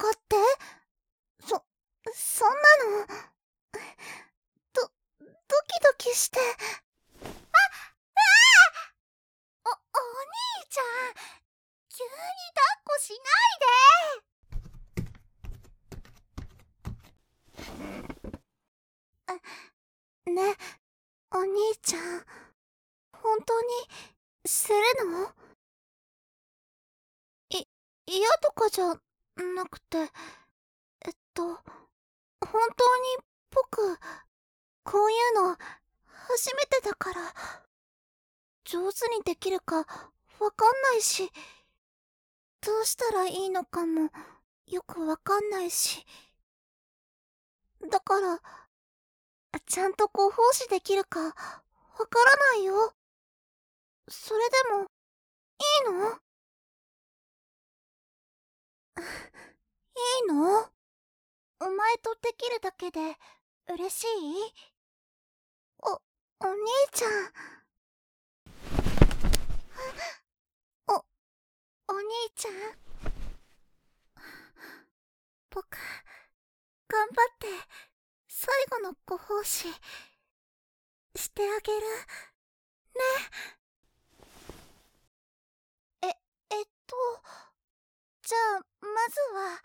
かって？そんなの、ドキドキして。お兄ちゃん、急に抱っこしないで。ね、お兄ちゃん、本当にするの？嫌とかじゃなくて、本当に僕、こういうの初めてだから、上手にできるかわかんないし、どうしたらいいのかもよくわかんないし。だから、ちゃんとご奉仕できるかわからないよ。それでも、いいの？いいの？お前とできるだけで嬉しい？お兄ちゃん。お兄ちゃん。僕、頑張って最後のご奉仕してあげるね。じゃあまずは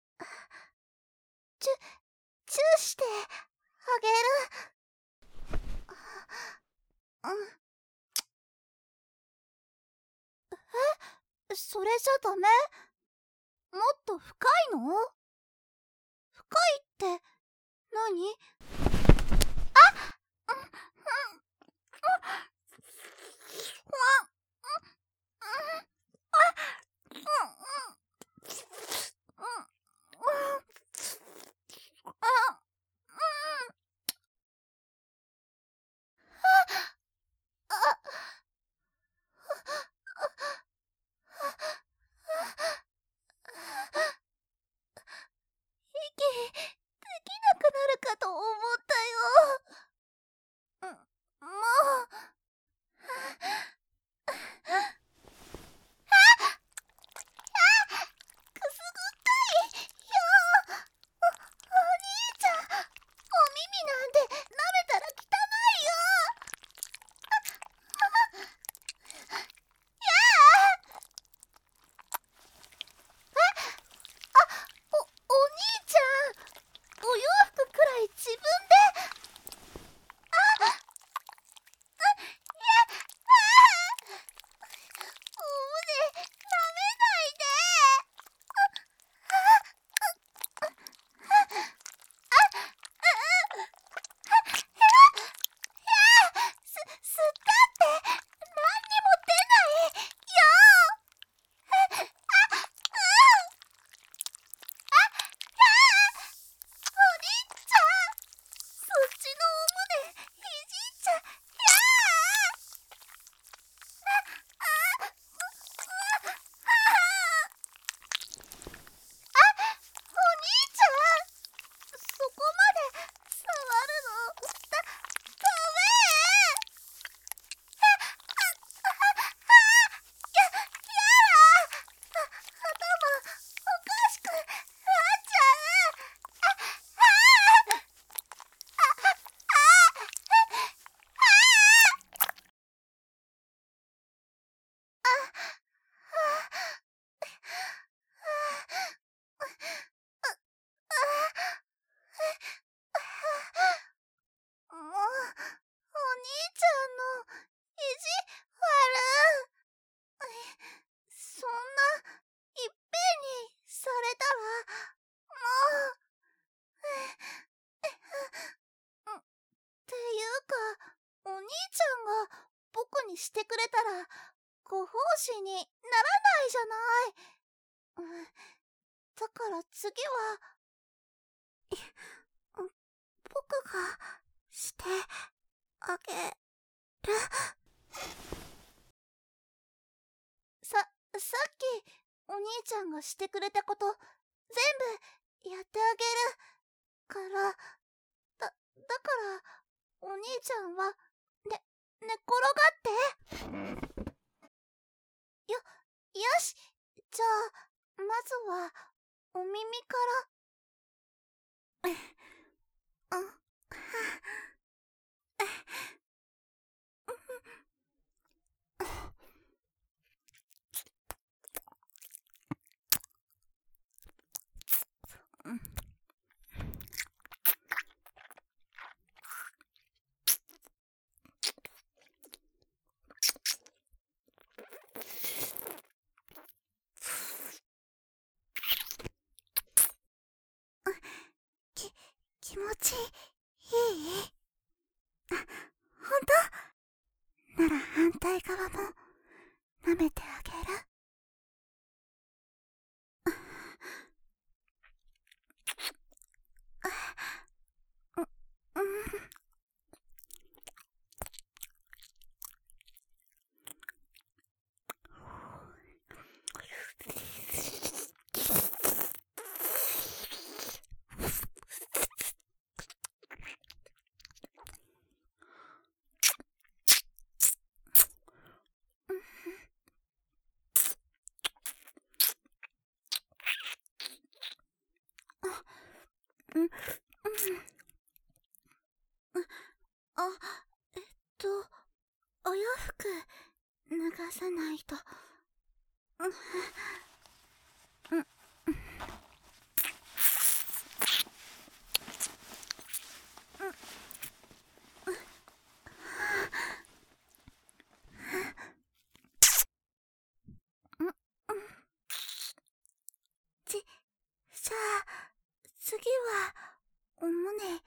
チュチューしてあげる。それじゃダメ？もっと深いの？深いって何？息できなくなるかと思ったよ。もう。くすぐったいよ。お兄ちゃん、お耳なんて舐めたら汚いよ。お兄ちゃん、お洋服くらい自分で。お胸舐めないで。吸ったって何にも出ないよ。お兄ちゃん、そっちのお胸いじっちゃ。お兄ちゃん、そこまで触るのダメ。頭おかしくなっちゃう。もう、お兄ちゃんの意地悪。そんないっぺんにされたら、もう。っていうか、お兄ちゃんが僕にしてくれたらご奉仕にならないじゃない。だから次は、僕がしてあげる。さっきお兄ちゃんがしてくれたこと全部やってあげるから、だからお兄ちゃんは寝転がって。よし、じゃあまずはお耳から、あ、は、気持ちいい？あ、ほんと？なら反対側も舐めてあげる。うん。うん、うん。あ、えっと、お洋服脱がさないと。うん、うん、うん、うん。じゃあ、次は、お胸、ね。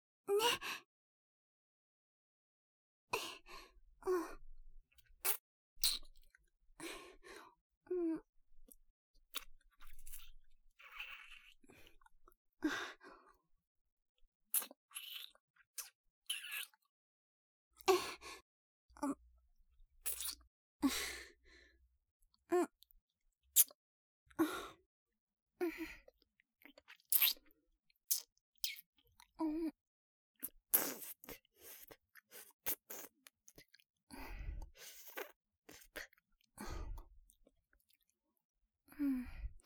うん、うん。うん、うん、うん。うん。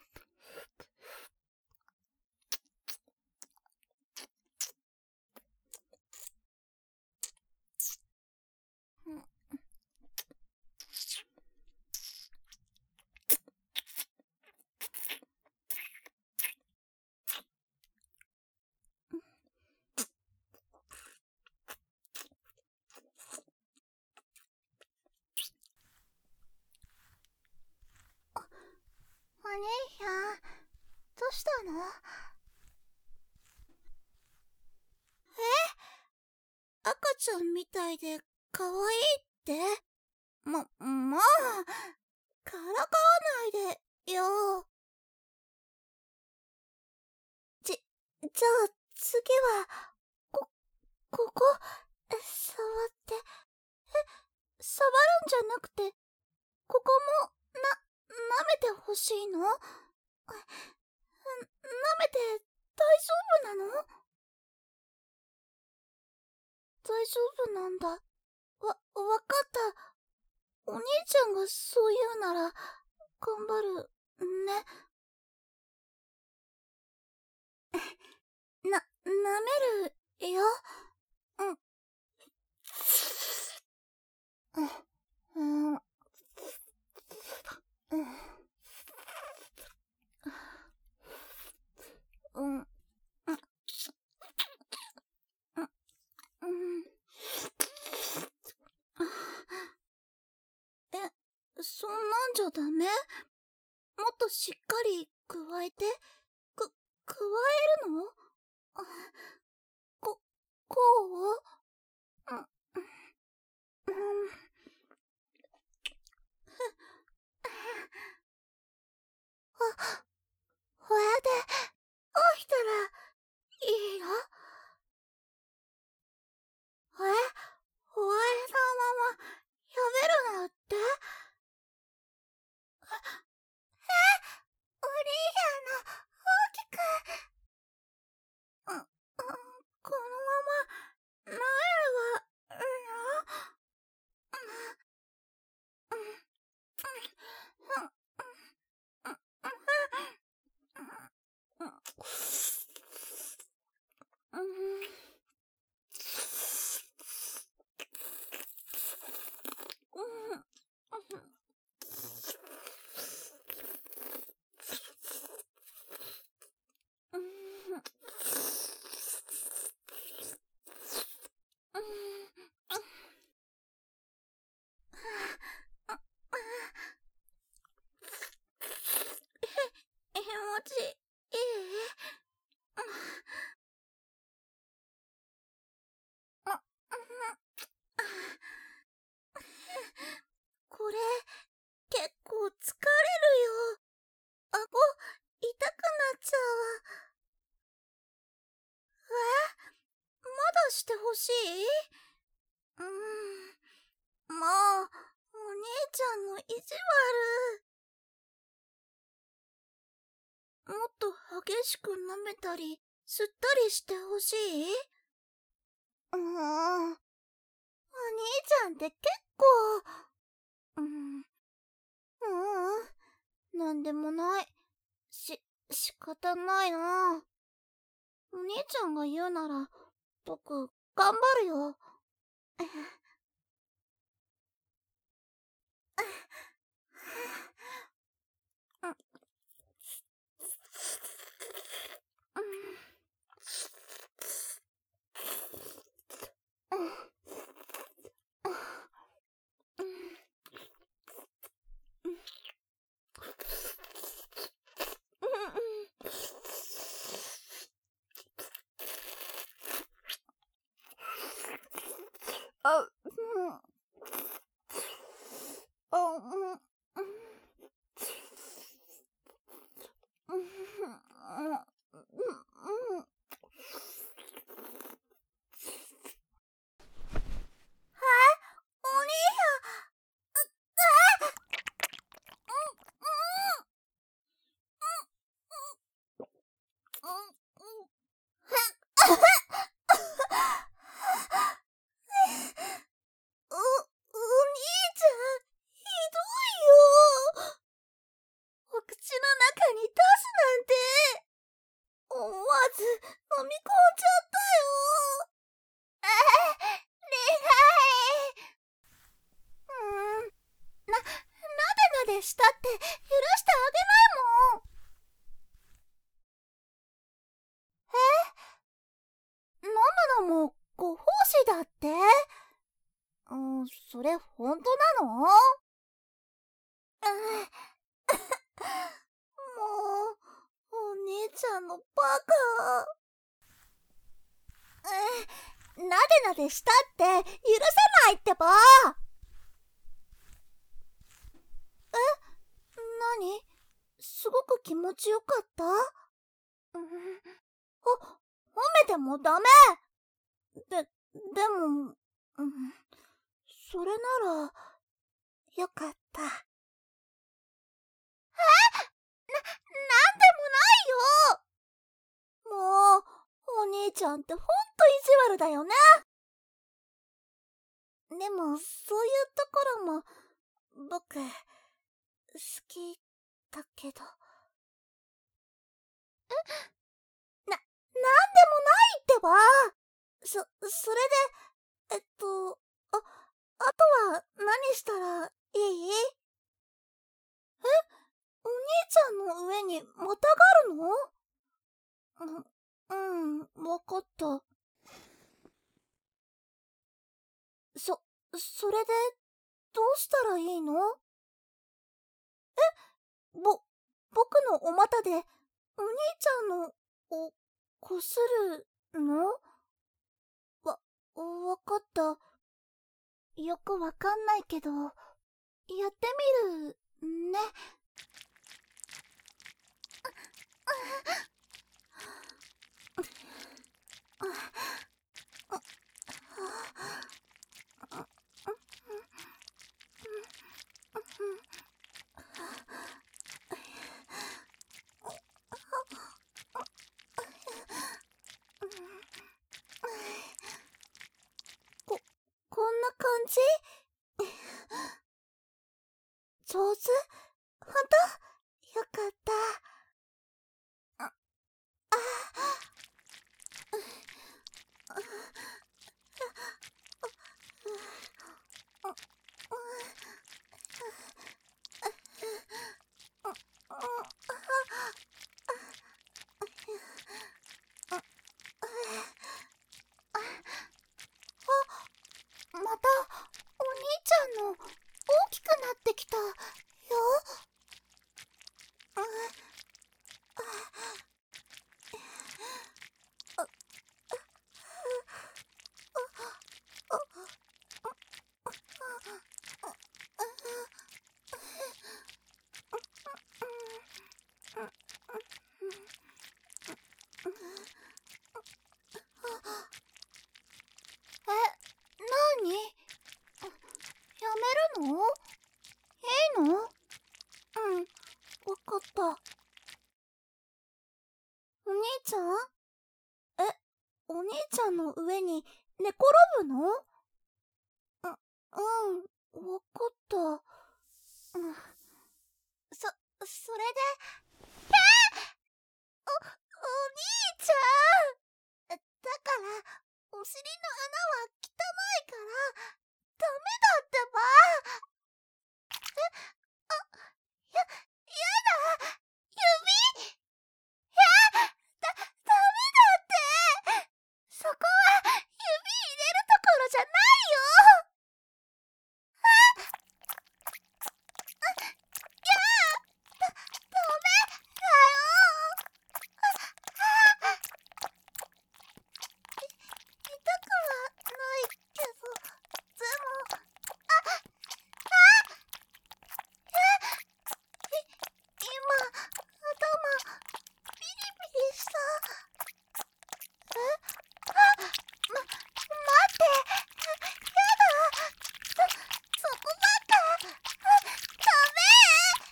お姉やん、どうしたの？赤ちゃんみたいで可愛いって？まあ、からかわないでよ。じゃあ次は、ここ、触って、触るんじゃなくて、ここも、舐めてほしいの？舐めて大丈夫なの？大丈夫なんだ。わかった。お兄ちゃんがそう言うなら、頑張る、ね。舐めるよ。うん。うん。うん。うん。うん。うん。そんなんじゃダメ？もっとしっかり加えて。加えるの？あ、こ、こう？うん。うん。ほやで、起きたら、いいよ。ほやさんまま、やめるなって？お兄やんの、大きく。うん、うん。 これ、結構疲れるよ。顎、痛くなっちゃう。まだしてほしい？もう、お兄ちゃんの意地悪。もっと激しく舐めたり、吸ったりしてほしい？お兄ちゃんって結構、なんでもない。仕方ないな。お兄ちゃんが言うなら、僕、頑張るよ。あ、お兄お兄ちゃん、ひどいよ。お口の中に出すなんて。思わず飲み込んじゃったよ。願い。なでなでしたって許してあげないもん。飲むのもご奉仕だって？それ本当なの？もう、お姉ちゃんのバカ。なでなでしたって許さないってば。何？すごく気持ちよかった？褒めてもダメ。でも、それなら、よかった。なんでもないよ。もう、お兄ちゃんってほんと意地悪だよね。でも、そういうところも、僕、好きだけど。なんでもないってば。それで、あ、あとは何したらいい？お兄ちゃんの上にまたがるの？わかった。それで、どうしたらいいの？ぼ、僕のお股で、お兄ちゃんの、こするの？わかった。よくわかんないけど、やってみる、ね。こんな感じ？上手？ほんと？よかった。また、お兄ちゃんの大きくなってきたよ。 の？いいの？うん、わかった。お兄ちゃん？お兄ちゃんの上に寝転ぶの？わかった。うん、それで、お兄ちゃん！だから、お尻の穴は汚いから、ダメだってば！やだ！指！ダメだって！そこは、指入れるところじゃないよ！ダメだよ！痛くはないけど、でも、今、頭、ピリピリした。待って、やだ、そこばっか、ダメ！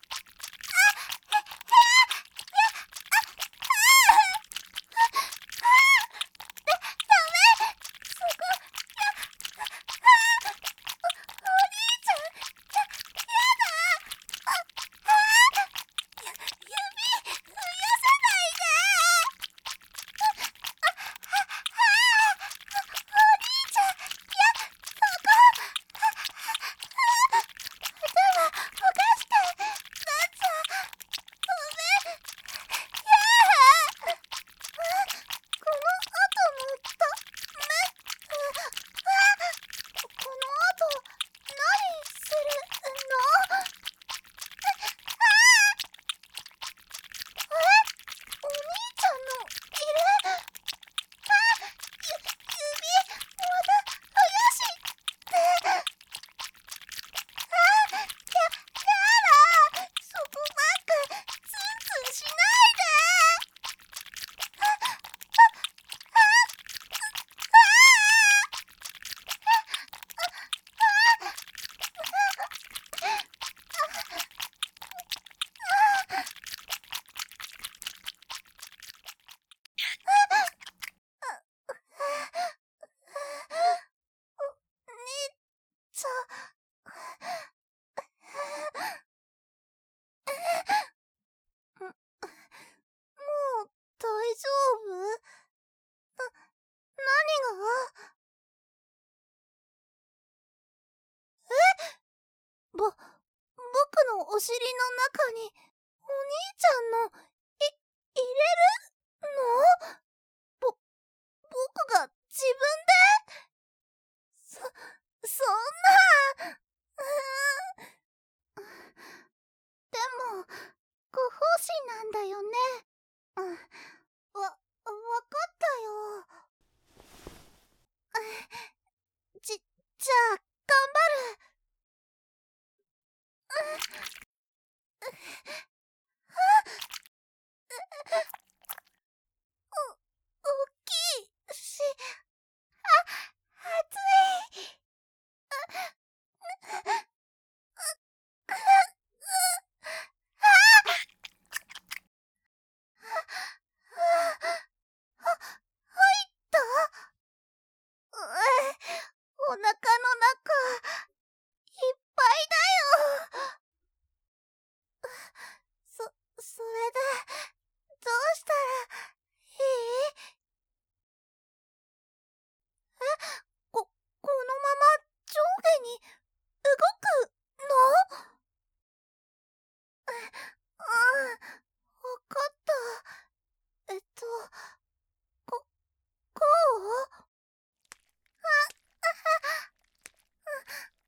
もう大丈夫？何が？僕のお尻の中に、お兄ちゃんの、入れるの？僕が自分で？そんな。でも、ご奉仕なんだよね。わかったよ。じゃあ、頑張る。大きいし、熱い。入った？お腹の中、いっぱいだよ。それで、どうしたらいい？このまま上下に動くの？わかった。こ、こう？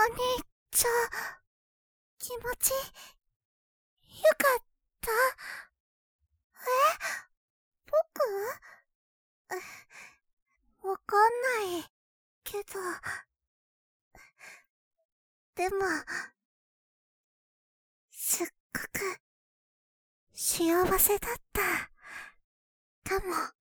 兄ちゃん、気持ち、よかった？僕？わかんないけど、でも、すっごく幸せだったかも。